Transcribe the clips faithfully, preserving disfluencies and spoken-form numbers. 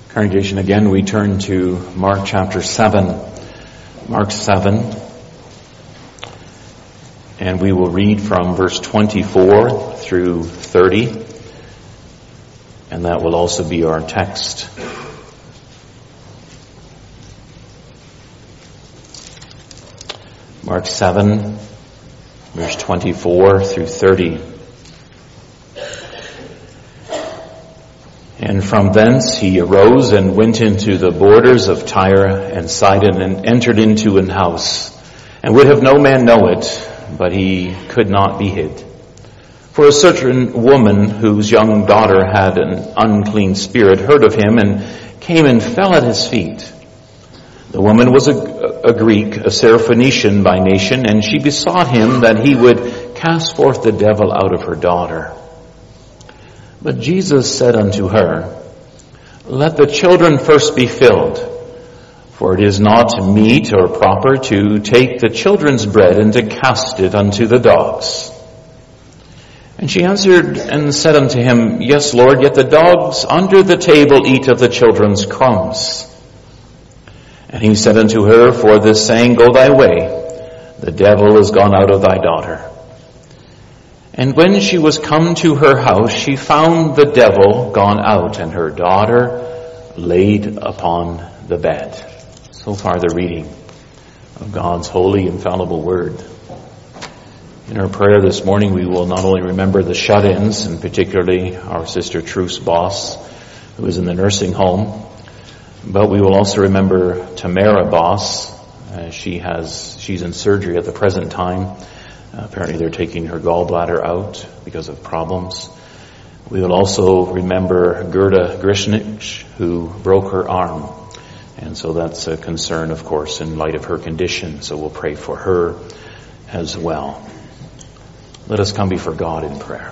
Congregation, again, we turn to Mark chapter seven. Mark seven. And we will read from verse twenty-four through thirty. And that will also be our text. Mark seven, verse twenty-four through thirty. And from thence he arose and went into the borders of Tyre and Sidon and entered into an house, and would have no man know it, but he could not be hid. For a certain woman whose young daughter had an unclean spirit heard of him and came and fell at his feet. The woman was a, a Greek, a Syrophoenician by nation, and she besought him that he would cast forth the devil out of her daughter. But Jesus said unto her, Let the children first be filled, for it is not meet or proper to take the children's bread and to cast it unto the dogs. And she answered and said unto him, Yes, Lord, yet the dogs under the table eat of the children's crumbs. And he said unto her, For this saying, Go thy way, the devil is gone out of thy daughter. And when she was come to her house, she found the devil gone out, and her daughter laid upon the bed. So far the reading of God's holy, infallible word. In our prayer this morning, we will not only remember the shut-ins, and particularly our sister Truce Boss, who is in the nursing home, but we will also remember Tamara Boss. Uh, she has, she's in surgery at the present time. Uh, apparently they're taking her gallbladder out because of problems. We will also remember Gerda Grishnich, who broke her arm. And so that's a concern, of course, in light of her condition. So we'll pray for her as well. Let us come before God in prayer.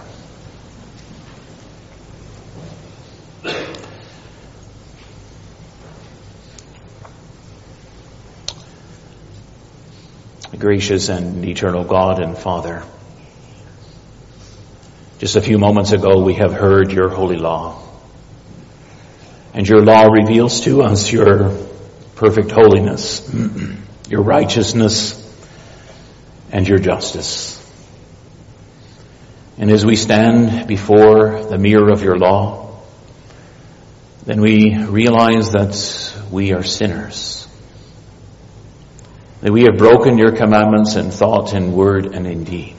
Gracious and eternal God and Father, just a few moments ago we have heard your holy law. And your law reveals to us your perfect holiness, your righteousness, and your justice. And as we stand before the mirror of your law, then we realize that we are sinners. That we have broken your commandments in thought, in word, and in deed.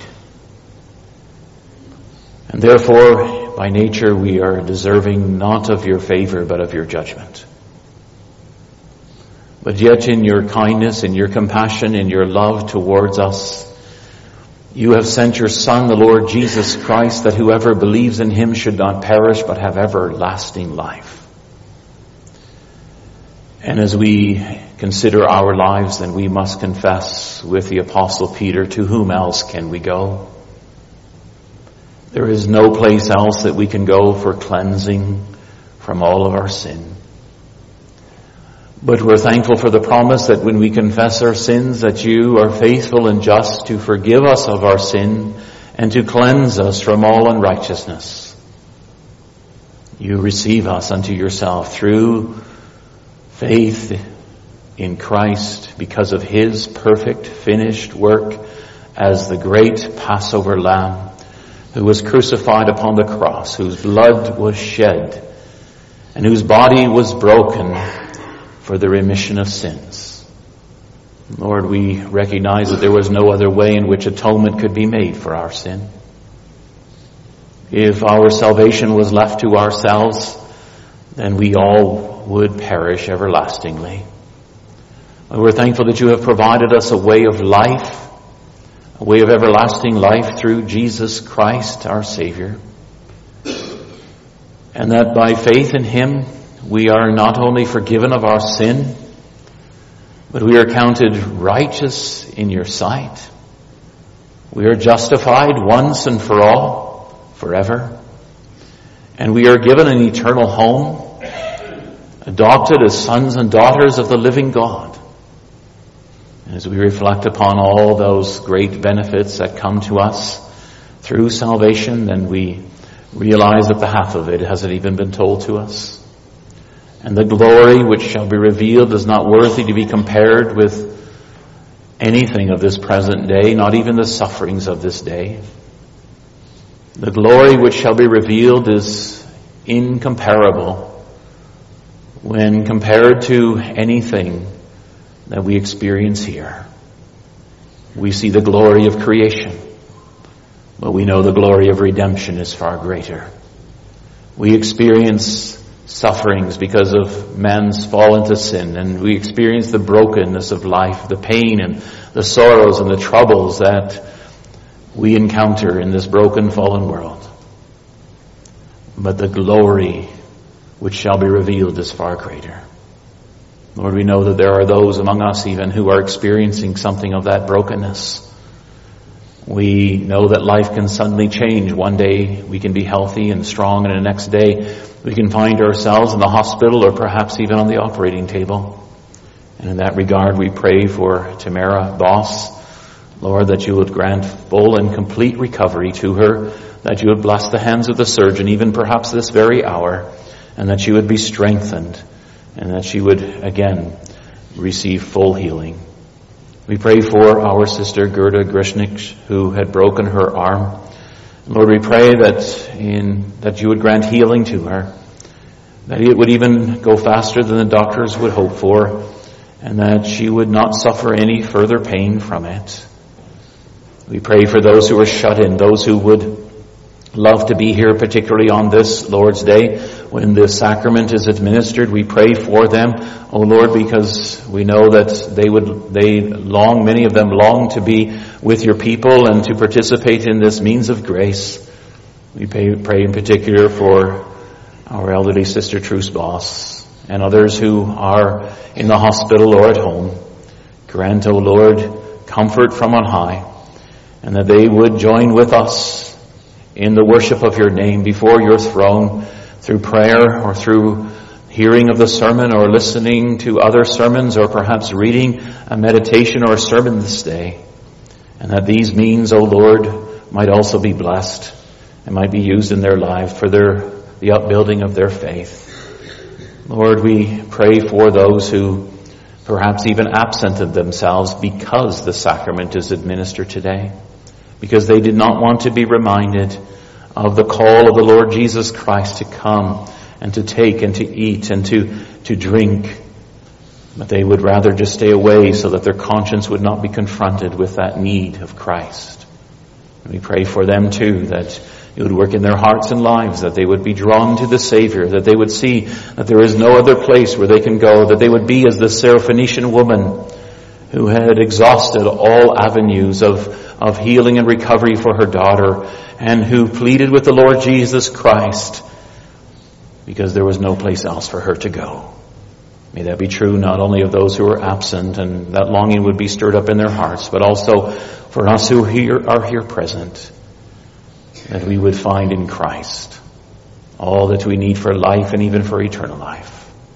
And therefore, by nature, we are deserving not of your favor, but of your judgment. But yet in your kindness, in your compassion, in your love towards us, you have sent your Son, the Lord Jesus Christ, that whoever believes in him should not perish, but have everlasting life. And as we consider our lives, then we must confess with the Apostle Peter, to whom else can we go? There is no place else that we can go for cleansing from all of our sin. But we're thankful for the promise that when we confess our sins, that you are faithful and just to forgive us of our sin and to cleanse us from all unrighteousness. You receive us unto yourself through faith in Christ, because of his perfect finished work as the great Passover Lamb who was crucified upon the cross, whose blood was shed, and whose body was broken for the remission of sins. Lord, we recognize that there was no other way in which atonement could be made for our sin. If our salvation was left to ourselves, then we all would perish everlastingly. We're thankful that you have provided us a way of life, a way of everlasting life through Jesus Christ, our Savior. And that by faith in him, we are not only forgiven of our sin, but we are counted righteous in your sight. We are justified once and for all, forever. And we are given an eternal home, adopted as sons and daughters of the living God. As we reflect upon all those great benefits that come to us through salvation, then we realize that the half of it hasn't even been told to us. And the glory which shall be revealed is not worthy to be compared with anything of this present day, not even the sufferings of this day. The glory which shall be revealed is incomparable when compared to anything that we experience here. We see the glory of creation, but we know the glory of redemption is far greater. We experience sufferings because of man's fall into sin, and we experience the brokenness of life, the pain and the sorrows and the troubles that we encounter in this broken, fallen world. But the glory which shall be revealed is far greater. Lord, we know that there are those among us even who are experiencing something of that brokenness. We know that life can suddenly change. One day we can be healthy and strong, and the next day we can find ourselves in the hospital or perhaps even on the operating table. And in that regard, we pray for Tamara Boss, Lord, that you would grant full and complete recovery to her, that you would bless the hands of the surgeon, even perhaps this very hour, and that she would be strengthened, and that she would again receive full healing. We pray for our sister Gerda Grishnik, who had broken her arm. Lord, we pray that in that you would grant healing to her, that it would even go faster than the doctors would hope for, and that she would not suffer any further pain from it. We pray for those who are shut in, those who would love to be here, particularly on this Lord's Day when the sacrament is administered. We pray for them, O Lord, because we know that they would, they long, many of them long to be with your people and to participate in this means of grace. We pray, pray in particular for our elderly sister Truce Boss and others who are in the hospital or at home. Grant, O Lord, comfort from on high, and that they would join with us in the worship of your name before your throne, through prayer or through hearing of the sermon or listening to other sermons or perhaps reading a meditation or a sermon this day. And that these means, O Lord, might also be blessed and might be used in their lives for their the upbuilding of their faith. Lord, we pray for those who perhaps even absented themselves because the sacrament is administered today, because they did not want to be reminded of the call of the Lord Jesus Christ to come and to take and to eat and to, to drink. But they would rather just stay away so that their conscience would not be confronted with that need of Christ. And we pray for them too, that you would work in their hearts and lives, that they would be drawn to the Savior, that they would see that there is no other place where they can go, that they would be as the Syrophoenician woman who had exhausted all avenues of, of healing and recovery for her daughter, and who pleaded with the Lord Jesus Christ because there was no place else for her to go. May that be true not only of those who are absent, and that longing would be stirred up in their hearts, but also for us who here are here present, that we would find in Christ all that we need for life and even for eternal life.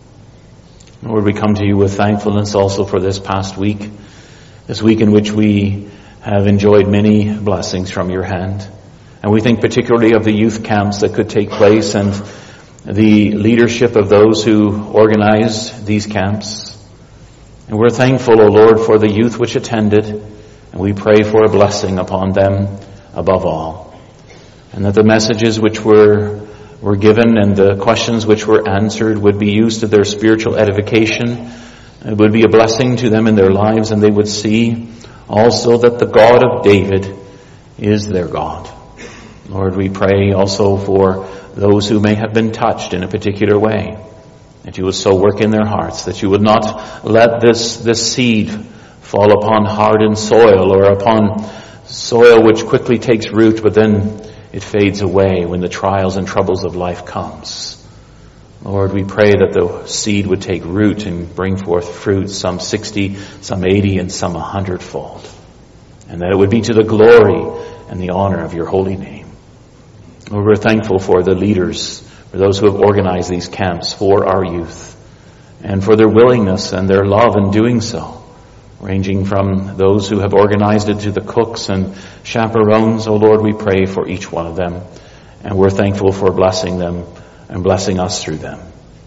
Lord, we come to you with thankfulness also for this past week, this week in which we have enjoyed many blessings from your hand. And we think particularly of the youth camps that could take place and the leadership of those who organized these camps. And we're thankful, O Lord, for the youth which attended, and we pray for a blessing upon them above all. And that the messages which were were given and the questions which were answered would be used to their spiritual edification. It would be a blessing to them in their lives, and they would see also that the God of David is their God. Lord, we pray also for those who may have been touched in a particular way, that you would so work in their hearts, that you would not let this, this seed fall upon hardened soil or upon soil which quickly takes root, but then it fades away when the trials and troubles of life comes. Lord, we pray that the seed would take root and bring forth fruit, some sixty, some eighty, and some a hundredfold. And that it would be to the glory and the honor of your holy name. Lord, we're thankful for the leaders, for those who have organized these camps for our youth, and for their willingness and their love in doing so, ranging from those who have organized it to the cooks and chaperones. Oh Lord, we pray for each one of them, and we're thankful for blessing them and blessing us through them.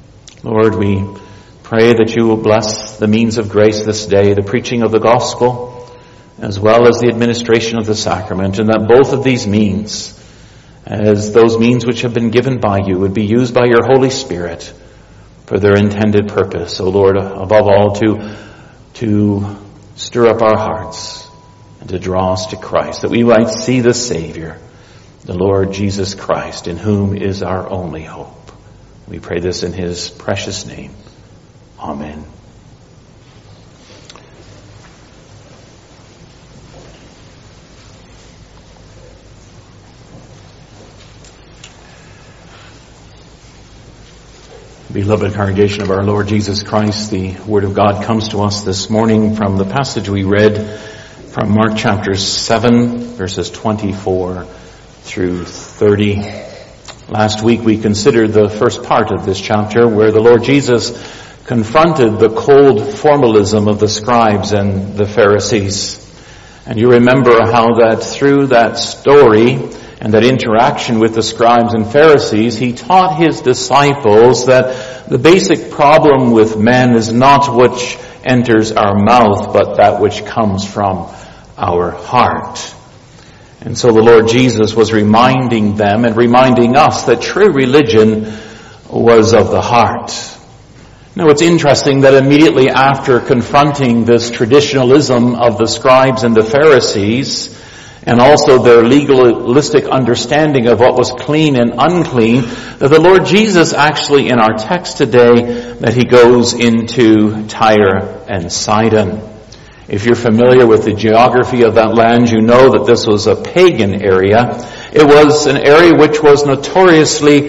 Lord, we pray that you will bless the means of grace this day, the preaching of the gospel, as well as the administration of the sacrament, and that both of these means, as those means which have been given by you, would be used by your Holy Spirit for their intended purpose. O Lord, above all, to, to stir up our hearts and to draw us to Christ, that we might see the Savior, the Lord Jesus Christ, in whom is our only hope. We pray this in his precious name. Amen. Beloved congregation of our Lord Jesus Christ, the Word of God comes to us this morning from the passage we read from Mark chapter seven, verses twenty-four through thirty. Last week we considered the first part of this chapter where the Lord Jesus confronted the cold formalism of the scribes and the Pharisees. And you remember how that through that story and that interaction with the scribes and Pharisees, he taught his disciples that the basic problem with men is not which enters our mouth, but that which comes from our heart. And so the Lord Jesus was reminding them and reminding us that true religion was of the heart. Now it's interesting that immediately after confronting this traditionalism of the scribes and the Pharisees, and also their legalistic understanding of what was clean and unclean, that the Lord Jesus actually in our text today, that he goes into Tyre and Sidon. If you're familiar with the geography of that land, you know that this was a pagan area. It was an area which was notoriously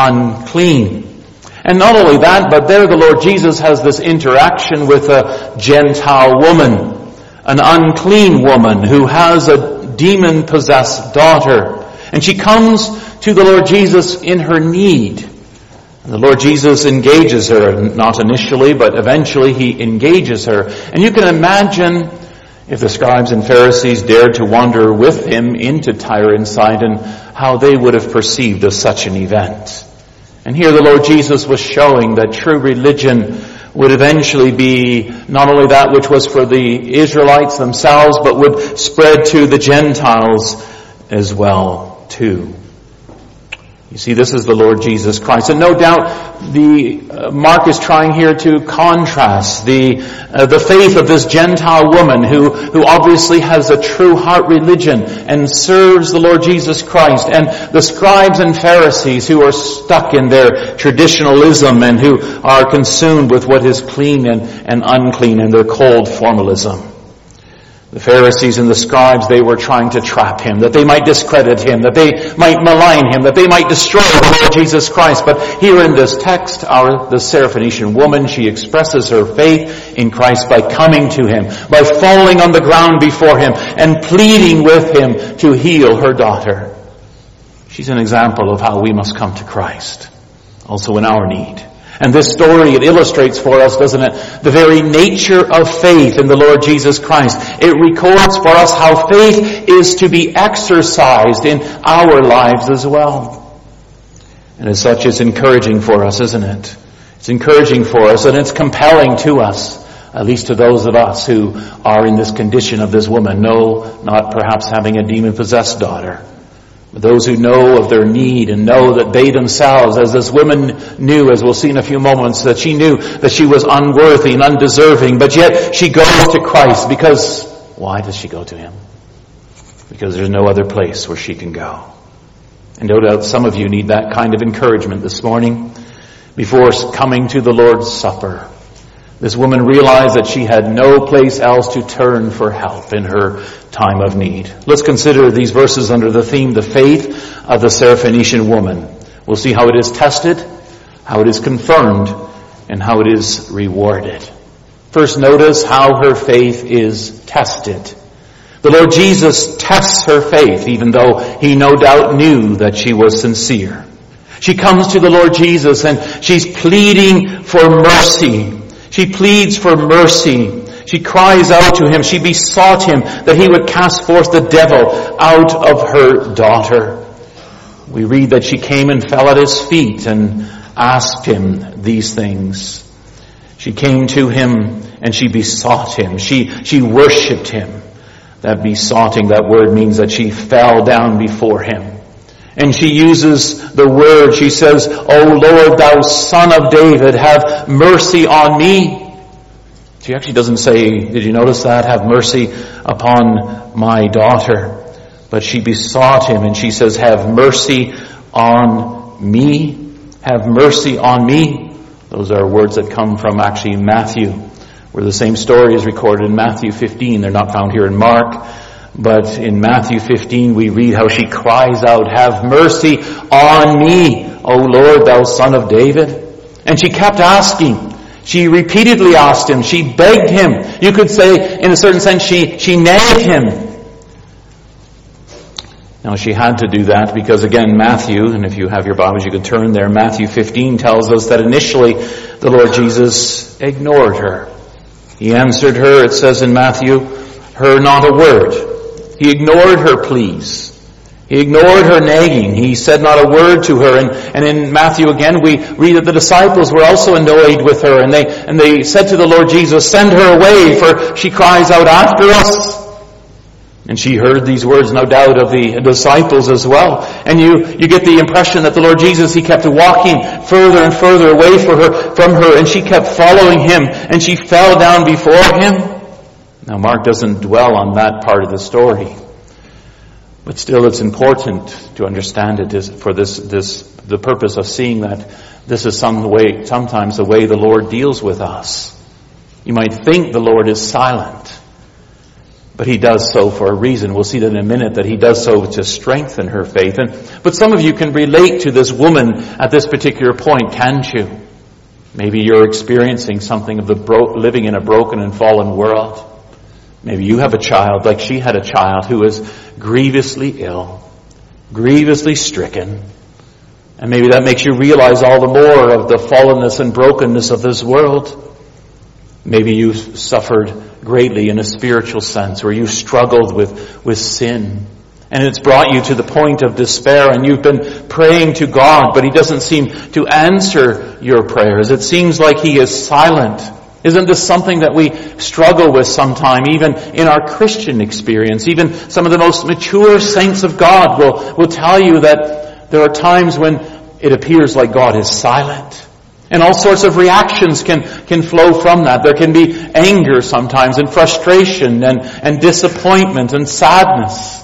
unclean. And not only that, but there the Lord Jesus has this interaction with a Gentile woman, an unclean woman who has a demon-possessed daughter. And she comes to the Lord Jesus in her need. And the Lord Jesus engages her, not initially, but eventually he engages her. And you can imagine if the scribes and Pharisees dared to wander with him into Tyre and Sidon, how they would have perceived of such an event. And here the Lord Jesus was showing that true religion would eventually be not only that which was for the Israelites themselves, but would spread to the Gentiles as well, too. You see, this is the Lord Jesus Christ. And no doubt the uh, Mark is trying here to contrast the uh, the faith of this Gentile woman who, who obviously has a true heart religion and serves the Lord Jesus Christ, and the scribes and Pharisees who are stuck in their traditionalism and who are consumed with what is clean and, and unclean and their cold formalism. The Pharisees and the scribes, they were trying to trap him, that they might discredit him, that they might malign him, that they might destroy the Lord Jesus Christ. But here in this text, our the Syrophoenician woman, she expresses her faith in Christ by coming to him, by falling on the ground before him and pleading with him to heal her daughter. She's an example of how we must come to Christ, also in our need. And this story, it illustrates for us, doesn't it, the very nature of faith in the Lord Jesus Christ. It records for us how faith is to be exercised in our lives as well. And as such, it's encouraging for us, isn't it? It's encouraging for us, and it's compelling to us, at least to those of us who are in this condition of this woman. No, not perhaps having a demon-possessed daughter. Those who know of their need and know that they themselves, as this woman knew, as we'll see in a few moments, that she knew that she was unworthy and undeserving, but yet she goes to Christ because, why does she go to him? Because there's no other place where she can go. And no doubt some of you need that kind of encouragement this morning before coming to the Lord's Supper. This woman realized that she had no place else to turn for help in her time of need. Let's consider these verses under the theme, the faith of the Syrophoenician woman. We'll see how it is tested, how it is confirmed, and how it is rewarded. First, notice how her faith is tested. The Lord Jesus tests her faith, even though he no doubt knew that she was sincere. She comes to the Lord Jesus and she's pleading for mercy. She pleads for mercy. She cries out to him. She besought him that he would cast forth the devil out of her daughter. We read that she came and fell at his feet and asked him these things. She came to him and she besought him. She, she worshipped him. That besotting, that word means that she fell down before him. And she uses the word, she says, "O Lord, thou Son of David, have mercy on me." She actually doesn't say, did you notice that? Have mercy upon my daughter. But she besought him and she says, have mercy on me. Have mercy on me. Those are words that come from actually Matthew, where the same story is recorded in Matthew fifteen. They're not found here in Mark. But in Matthew fifteen, we read how she cries out, have mercy on me, O Lord, thou Son of David. And she kept asking. She repeatedly asked him. She begged him. You could say, in a certain sense, she, she nagged him. Now, she had to do that because, again, Matthew, and if you have your Bibles, you can turn there. Matthew fifteen tells us that initially the Lord Jesus ignored her. He answered her, it says in Matthew, her not a word. He ignored her pleas. He ignored her nagging. He said not a word to her. And, and in Matthew again, we read that the disciples were also annoyed with her. And they, and they said to the Lord Jesus, send her away, for she cries out after us. And she heard these words, no doubt, of the disciples as well. And you, you get the impression that the Lord Jesus, he kept walking further and further away for her, from her. And she kept following him. And she fell down before him. Now, Mark doesn't dwell on that part of the story. But still, it's important to understand it is for this, this, the purpose of seeing that this is some way, sometimes the way the Lord deals with us. You might think the Lord is silent, but he does so for a reason. We'll see that in a minute, that he does so to strengthen her faith. And, but some of you can relate to this woman at this particular point, can't you? Maybe you're experiencing something of the bro- living in a broken and fallen world. Maybe you have a child, like she had a child, who is grievously ill, grievously stricken. And maybe that makes you realize all the more of the fallenness and brokenness of this world. Maybe you suffered greatly in a spiritual sense, where you struggled with, with sin. And it's brought you to the point of despair, and you've been praying to God, but he doesn't seem to answer your prayers. It seems like he is silent. Isn't this something that we struggle with sometime, even in our Christian experience? Even some of the most mature saints of God will, will tell you that there are times when it appears like God is silent. And all sorts of reactions can, can flow from that. There can be anger sometimes, and frustration, and, and disappointment, and sadness.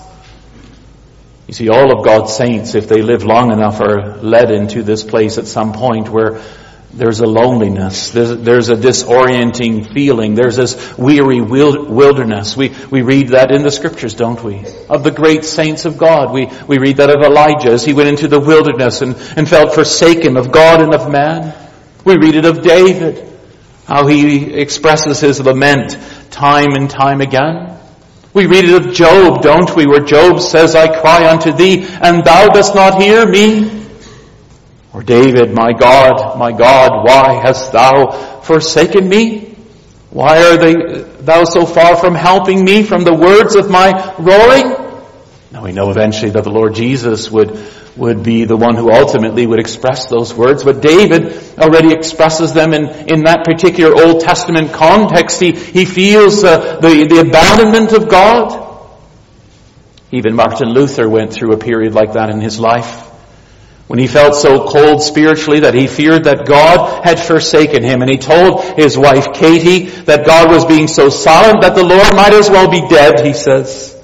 You see, all of God's saints, if they live long enough, are led into this place at some point where there's a loneliness. There's, there's a disorienting feeling. There's this weary wilderness. We, we read that in the scriptures, don't we? Of the great saints of God. We, we read that of Elijah as he went into the wilderness and, and felt forsaken of God and of man. We read it of David, how he expresses his lament time and time again. We read it of Job, don't we? Where Job says, I cry unto thee, and thou dost not hear me. Or David, my God, my God, why hast thou forsaken me? Why are they, thou so far from helping me from the words of my roaring? Now we know eventually that the Lord Jesus would, would be the one who ultimately would express those words. But David already expresses them in, in that particular Old Testament context. He, he feels uh, the, the abandonment of God. Even Martin Luther went through a period like that in his life, when he felt so cold spiritually that he feared that God had forsaken him. And he told his wife Katie that God was being so silent that the Lord might as well be dead, he says.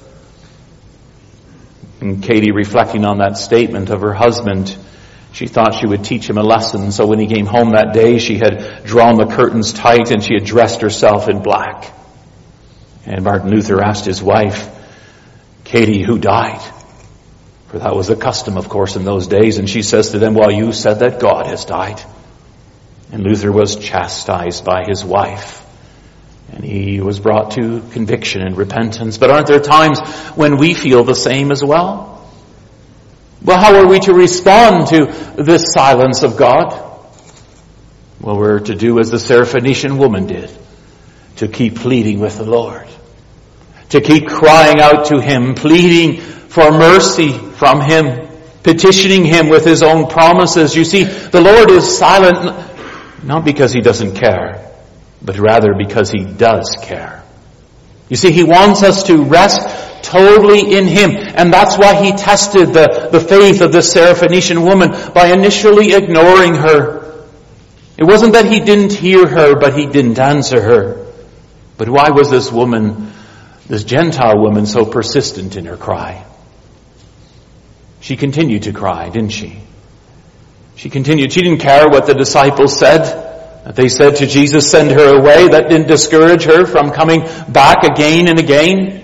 And Katie, reflecting on that statement of her husband, she thought she would teach him a lesson. So when he came home that day, she had drawn the curtains tight and she had dressed herself in black. And Martin Luther asked his wife, Katie, who died? For that was the custom, of course, in those days. And she says to them, well, you said that God has died. And Luther was chastised by his wife. And he was brought to conviction and repentance. But aren't there times when we feel the same as well? Well, how are we to respond to this silence of God? Well, we're to do as the Syrophoenician woman did. To keep pleading with the Lord. To keep crying out to him, pleading for mercy from him. petitioning him with his own promises. You see, the Lord is silent not because he doesn't care, but rather because he does care. You see, he wants us to rest totally in him. And that's why he tested the, the faith of this Syrophoenician woman by initially ignoring her. It wasn't that he didn't hear her, but he didn't answer her. But why was this woman, this Gentile woman, so persistent in her cry? She continued to cry, didn't she? She continued. She didn't care what the disciples said. That they said to Jesus, send her away. That didn't discourage her from coming back again and again.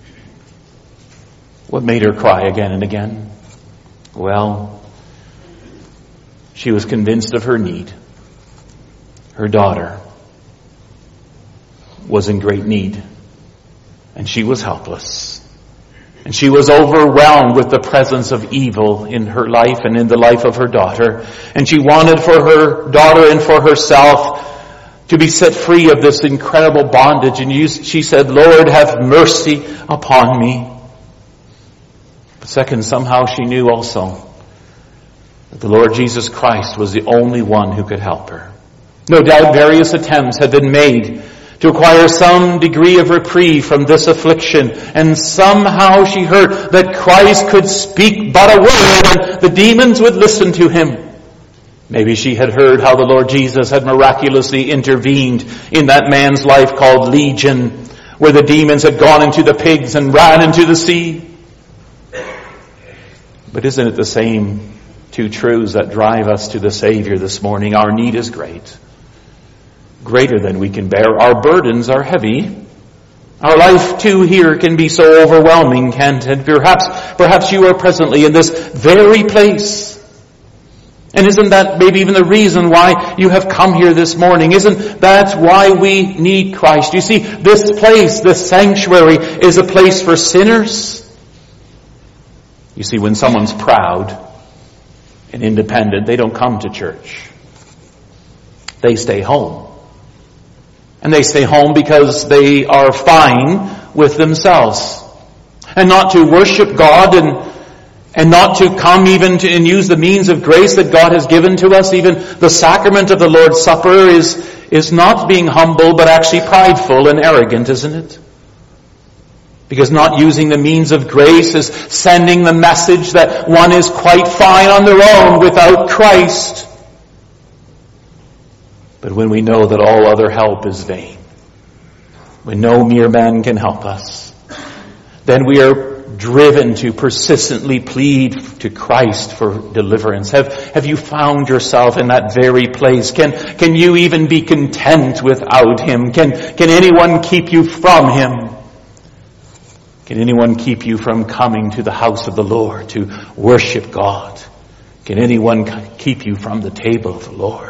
What made her cry again and again? Well, she was convinced of her need. Her daughter was in great need, and she was helpless. And she was overwhelmed with the presence of evil in her life and in the life of her daughter. And she wanted for her daughter and for herself to be set free of this incredible bondage. And she said, Lord, have mercy upon me. But second, somehow she knew also that the Lord Jesus Christ was the only one who could help her. No doubt various attempts had been made to acquire some degree of reprieve from this affliction. And somehow she heard that Christ could speak but a word and the demons would listen to him. Maybe she had heard how the Lord Jesus had miraculously intervened in that man's life called Legion, where the demons had gone into the pigs and ran into the sea. But isn't it the same two truths that drive us to the Savior this morning? Our need is great. Greater than we can bear. Our burdens are heavy. Our life too here can be so overwhelming, can't it? Perhaps, perhaps you are presently in this very place. And isn't that maybe even the reason why you have come here this morning? Isn't that why we need Christ? You see, this place, this sanctuary, is a place for sinners. You see, when someone's proud and independent, they don't come to church. They stay home. And they stay home because they are fine with themselves. And not to worship God and, and not to come even to and use the means of grace that God has given to us. Even the sacrament of the Lord's Supper is, is not being humble, but actually prideful and arrogant, isn't it? Because not using the means of grace is sending the message that one is quite fine on their own without Christ. But when we know that all other help is vain, when no mere man can help us, then we are driven to persistently plead to Christ for deliverance. Have, have you found yourself in that very place? Can, can you even be content without him? Can, can anyone keep you from him? Can anyone keep you from coming to the house of the Lord to worship God? Can anyone keep you from the table of the Lord?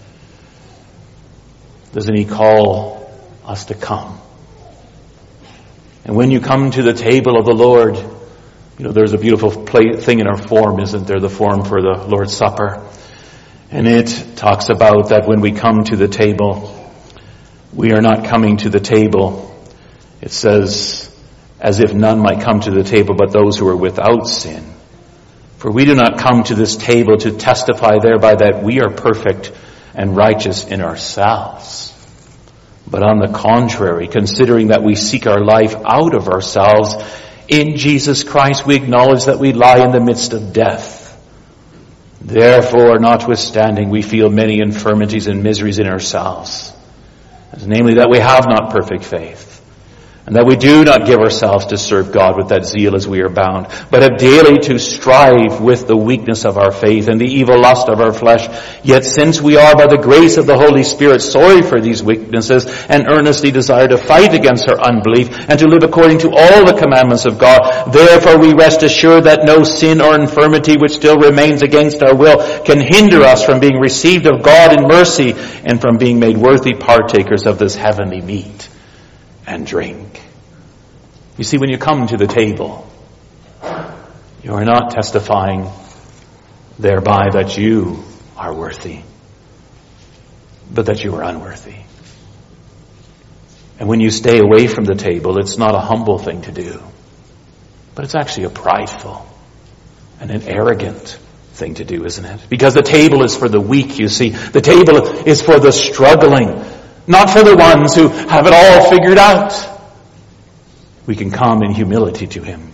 Doesn't he call us to come? And when you come to the table of the Lord, you know, there's a beautiful play, thing in our form, isn't there? The form for the Lord's Supper. And it talks about that when we come to the table, we are not coming to the table. It says, as if none might come to the table but those who are without sin. For we do not come to this table to testify thereby that we are perfect and righteous in ourselves. But on the contrary, considering that we seek our life out of ourselves, in Jesus Christ we acknowledge that we lie in the midst of death. Therefore, notwithstanding, we feel many infirmities and miseries in ourselves, as namely that we have not perfect faith, and that we do not give ourselves to serve God with that zeal as we are bound, but have daily to strive with the weakness of our faith and the evil lust of our flesh. Yet since we are by the grace of the Holy Spirit sorry for these weaknesses and earnestly desire to fight against our unbelief and to live according to all the commandments of God, therefore we rest assured that no sin or infirmity which still remains against our will can hinder us from being received of God in mercy and from being made worthy partakers of this heavenly meat and drink. You see, when you come to the table, you are not testifying thereby that you are worthy, but that you are unworthy. And when you stay away from the table, it's not a humble thing to do, but it's actually a prideful and an arrogant thing to do, isn't it? Because the table is for the weak, you see. The table is for the struggling, not for the ones who have it all figured out. We can come in humility to him.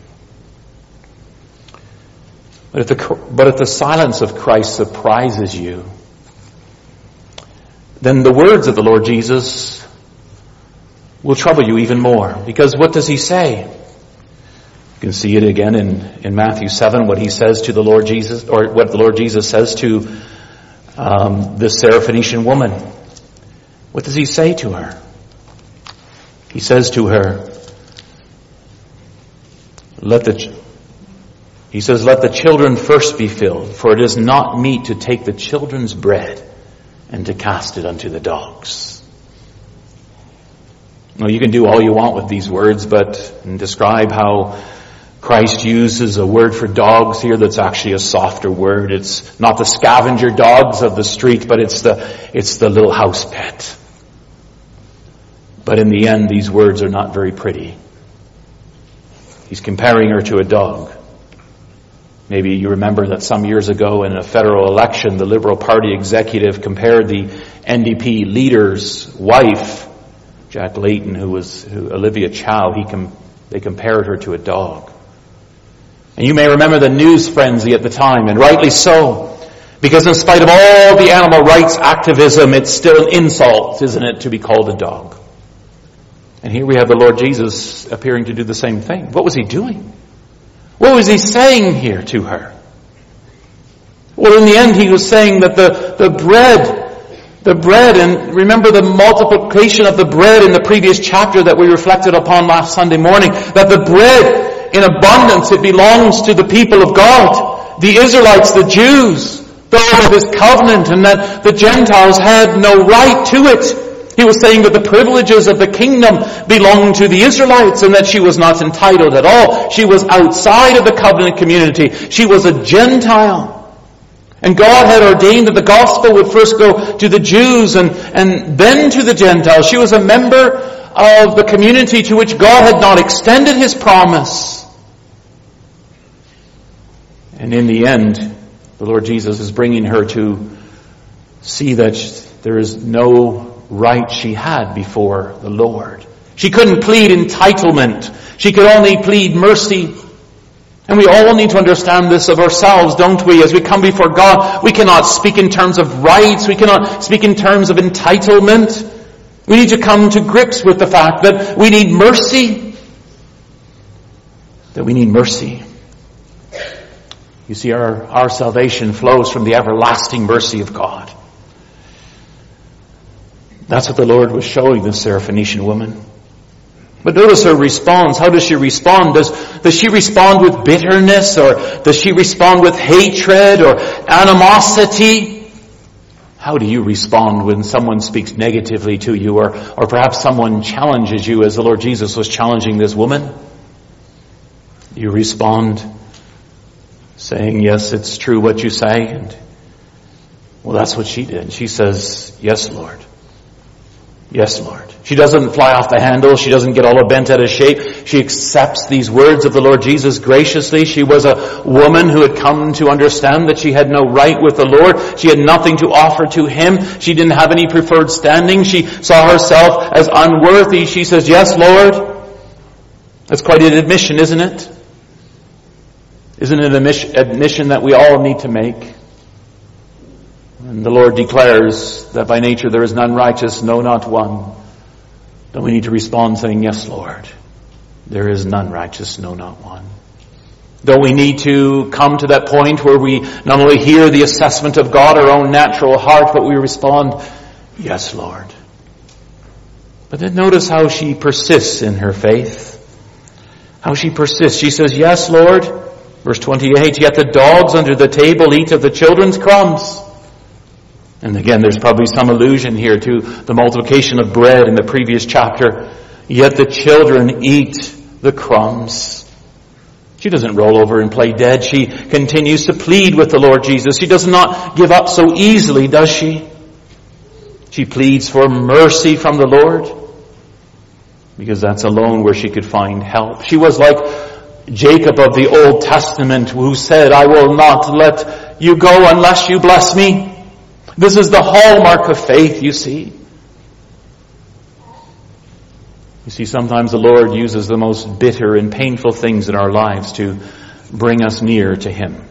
But if the, but if the silence of Christ surprises you, then the words of the Lord Jesus will trouble you even more. Because what does he say? You can see it again in, in Matthew seven, what he says to the Lord Jesus, or what the Lord Jesus says to um, this Syrophoenician woman. What does he say to her? He says to her, let the, he says, let the children first be filled, for it is not meet to take the children's bread and to cast it unto the dogs. Well, you can do all you want with these words, but and describe how Christ uses a word for dogs here that's actually a softer word. It's not the scavenger dogs of the street, but it's the, it's the little house pet. But in the end, these words are not very pretty. He's comparing her to a dog. Maybe you remember that some years ago in a federal election, the Liberal Party executive compared the N D P leader's wife, Jack Layton, who was who, Olivia Chow, he com, they compared her to a dog. And you may remember the news frenzy at the time, and rightly so. Because in spite of all the animal rights activism, it's still an insult, isn't it, to be called a dog. And here we have the Lord Jesus appearing to do the same thing. What was he doing? What was he saying here to her? Well, in the end, he was saying that the, the bread, the bread, and remember the multiplication of the bread in the previous chapter that we reflected upon last Sunday morning, that the bread in abundance, it belongs to the people of God, the Israelites, the Jews, those of his covenant, and that the Gentiles had no right to it. He was saying that the privileges of the kingdom belonged to the Israelites and that she was not entitled at all. She was outside of the covenant community. She was a Gentile. And God had ordained that the gospel would first go to the Jews and, and then to the Gentiles. She was a member of the community to which God had not extended his promise. And in the end, the Lord Jesus is bringing her to see that there is no right she had before the Lord. She couldn't plead entitlement. She could only plead mercy. And we all need to understand this of ourselves, don't we? As we come before God, we cannot speak in terms of rights. We cannot speak in terms of entitlement. We need to come to grips with the fact that we need mercy. That we need mercy. You see, our, our salvation flows from the everlasting mercy of God. That's what the Lord was showing this Syrophoenician woman. But notice her response. How does she respond? Does, does she respond with bitterness, or does she respond with hatred or animosity? How do you respond when someone speaks negatively to you, or, or perhaps someone challenges you as the Lord Jesus was challenging this woman? You respond saying, yes, it's true what you say. And well, that's what she did. She says, yes, Lord. Yes, Lord. She doesn't fly off the handle. She doesn't get all bent out of shape. She accepts these words of the Lord Jesus graciously. She was a woman who had come to understand that she had no right with the Lord. She had nothing to offer to him. She didn't have any preferred standing. She saw herself as unworthy. She says, yes, Lord. That's quite an admission, isn't it? Isn't it an admission that we all need to make? And the Lord declares that by nature there is none righteous, no, not one. Then we need to respond saying, yes, Lord, there is none righteous, no, not one. Don't we need to come to that point where we not only hear the assessment of God, our own natural heart, but we respond, yes, Lord. But then notice how she persists in her faith. How she persists. She says, yes, Lord. Verse twenty-eight, yet the dogs under the table eat of the children's crumbs. And again, there's probably some allusion here to the multiplication of bread in the previous chapter. Yet the children eat the crumbs. She doesn't roll over and play dead. She continues to plead with the Lord Jesus. She does not give up so easily, does she? She pleads for mercy from the Lord, because that's alone where she could find help. She was like, Jacob of the Old Testament, who said, I will not let you go unless you bless me. This is the hallmark of faith, you see. You see, sometimes the Lord uses the most bitter and painful things in our lives to bring us near to Him.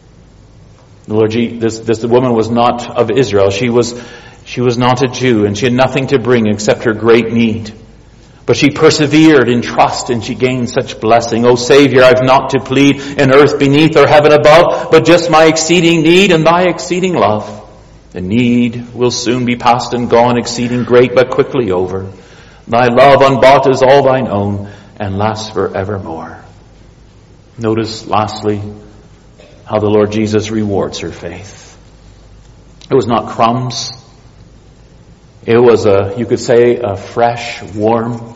The Lord, this, this woman was not of Israel. She was, she was not a Jew, and she had nothing to bring except her great need. But she persevered in trust, and she gained such blessing. O Savior, I've not to plead in earth beneath or heaven above, but just my exceeding need and thy exceeding love. The need will soon be past and gone, exceeding great, but quickly over. Thy love unbought is all thine own, and lasts forevermore. Notice, lastly, how the Lord Jesus rewards her faith. It was not crumbs. It was a, you could say, a fresh, warm,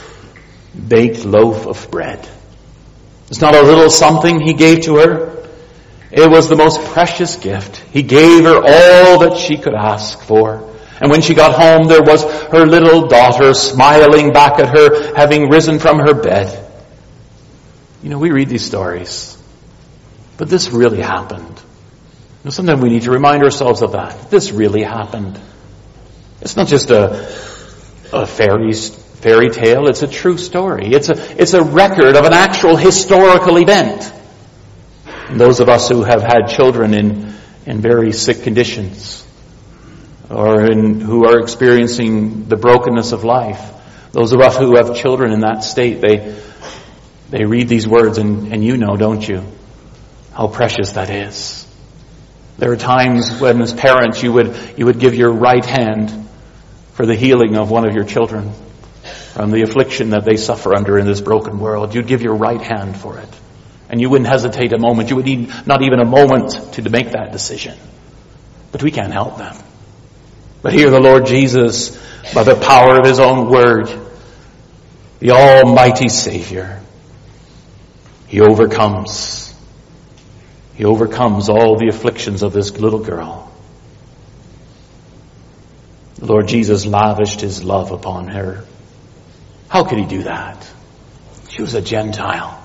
baked loaf of bread. It's not a little something He gave to her. It was the most precious gift. He gave her all that she could ask for. And when she got home, there was her little daughter smiling back at her, having risen from her bed. You know, we read these stories, but this really happened. You know, sometimes we need to remind ourselves of that. This really happened. It's not just a, a fairy, fairy tale. It's a true story. It's a, it's a record of an actual historical event. And those of us who have had children in, in very sick conditions, or in, who are experiencing the brokenness of life, those of us who have children in that state, they, they read these words and, and you know, don't you, how precious that is. There are times when as parents you would, you would give your right hand for the healing of one of your children from the affliction that they suffer under in this broken world. You'd give your right hand for it. And you wouldn't hesitate a moment. You would need not even a moment to make that decision. But we can't help them. But here the Lord Jesus, by the power of His own word, the Almighty Savior, He overcomes. He overcomes all the afflictions of this little girl. The Lord Jesus lavished His love upon her. How could He do that? She was a Gentile.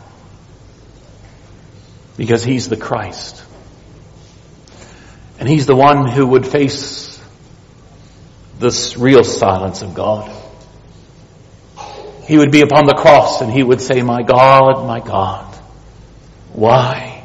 Because He's the Christ. And He's the one who would face this real silence of God. He would be upon the cross and He would say, my God, my God, why?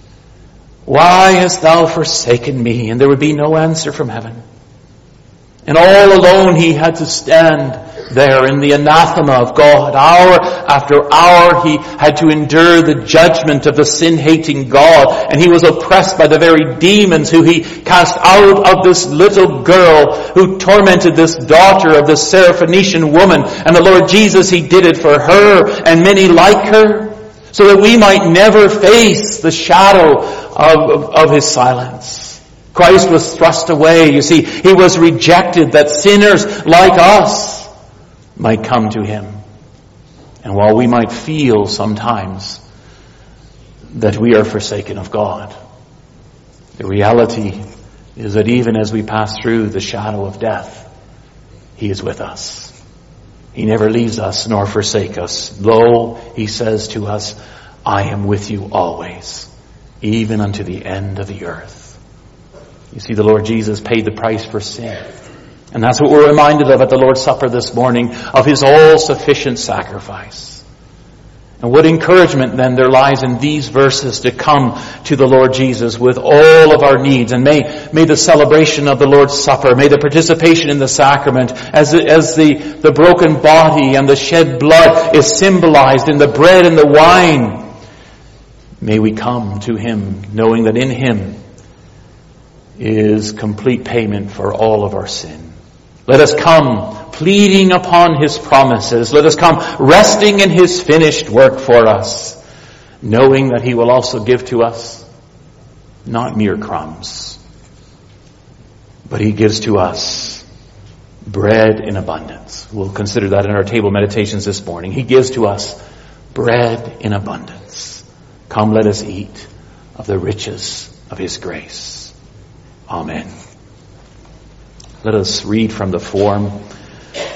Why hast thou forsaken me? And there would be no answer from heaven. And all alone He had to stand there in the anathema of God. Hour after hour He had to endure the judgment of the sin-hating God. And He was oppressed by the very demons who He cast out of this little girl who tormented this daughter of this Syrophoenician woman. And the Lord Jesus, He did it for her and many like her, so that we might never face the shadow of, of, of His silence. Christ was thrust away. You see, He was rejected that sinners like us might come to Him. And while we might feel sometimes that we are forsaken of God, the reality is that even as we pass through the shadow of death, He is with us. He never leaves us nor forsakes us. Lo, He says to us, I am with you always, even unto the end of the earth. You see, the Lord Jesus paid the price for sin. And that's what we're reminded of at the Lord's Supper this morning, of His all-sufficient sacrifice. And what encouragement then there lies in these verses to come to the Lord Jesus with all of our needs. And may, may the celebration of the Lord's Supper, may the participation in the sacrament, as, as the, the broken body and the shed blood is symbolized in the bread and the wine, may we come to Him knowing that in Him is complete payment for all of our sin. Let us come pleading upon His promises. Let us come resting in His finished work for us, knowing that He will also give to us not mere crumbs, but He gives to us bread in abundance. We'll consider that in our table meditations this morning. He gives to us bread in abundance. Come, let us eat of the riches of His grace. Amen. Let us read from the form